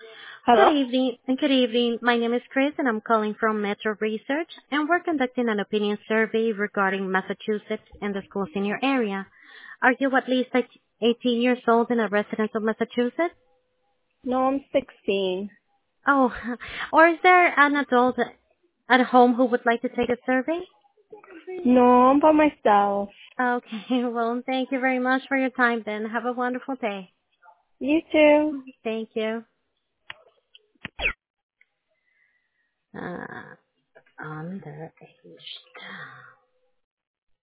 Good Hello? evening. Good evening. My name is Chris, and I'm calling from Metro Research, and we're conducting an opinion survey regarding Massachusetts and the schools in your area. Are you at least 18 years old and a resident of Massachusetts? No, I'm 16. Oh, or is there an adult at home who would like to take a survey? No, I'm by myself. Okay, well, thank you very much for your time then. Have a wonderful day. You too. Thank you. Uh, underaged.